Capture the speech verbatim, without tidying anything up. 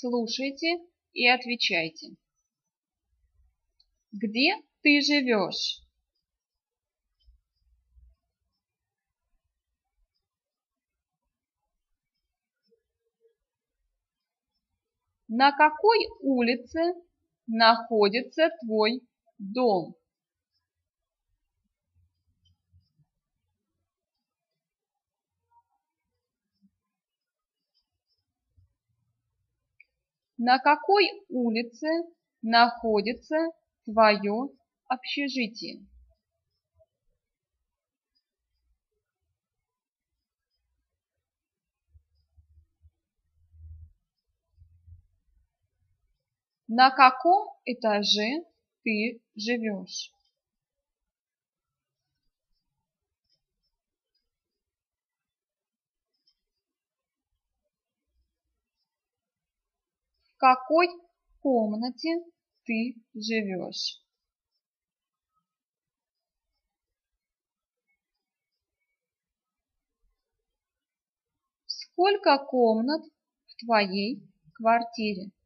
Слушайте и отвечайте. Где ты живешь? На какой улице находится твой дом? На какой улице находится твое общежитие? На каком этаже ты живешь? В какой комнате ты живешь? Сколько комнат в твоей квартире?